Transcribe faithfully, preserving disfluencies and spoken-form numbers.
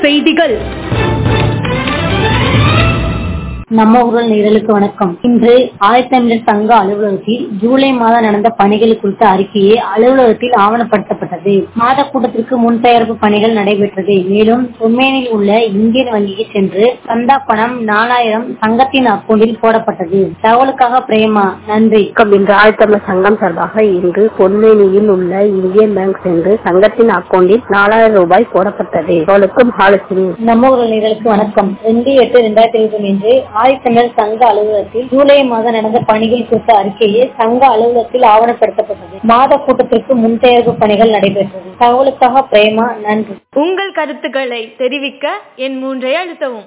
செய்திகள். நம்ம ஊரல் நேயர்களுக்கு வணக்கம். இன்று ஆதித்தமிழர் சங்க அலுவலகத்தில் ஜூலை மாதம் நடந்த பணிகள் குறித்த அறிக்கையை அலுவலகத்தில் ஆவணப்படுத்தப்பட்டது. மாத கூட்டத்திற்கு முன் தயாரிப்பு பணிகள் நடைபெற்றது. மேலும் பொன்மேனில் உள்ள இந்தியன் வங்கிக்கு சென்று சந்தா பணம் நாலாயிரம் சங்கத்தின் அக்கௌண்டில் போடப்பட்டது. தகவலுக்காக பிரேமா. நன்றி. இன்று ஆதித்தமிழர் சங்கம் சார்பாக இன்று பொன்மேனியில் உள்ள இந்தியன் பேங்க் சென்று சங்கத்தின் அக்கௌண்டில் நாலாயிரம் ரூபாய் போடப்பட்டது. தகவலுக்கும் ஹாலட்சுமி. நம்ம ஊரல் நேயர்களுக்கு வணக்கம். ரெண்டு எட்டு இரண்டாயிரத்தி இருபத்தி ஒன்று ஆதித்தமிழர் சங்க அலுவலகத்தில் ஜூலை மாதம் நடந்த பணிகள் குறித்த அறிக்கையை சங்க அலுவலகத்தில் ஆவணப்படுத்தப்பட்டது. மாத கூட்டத்திற்கு முன் தயாரிப்பு பணிகள் நடைபெற்றது. தகவலுக்காக பிரேமா. நன்றி. உங்கள் கருத்துக்களை தெரிவிக்க என் மூன்றை அழுத்தவும்.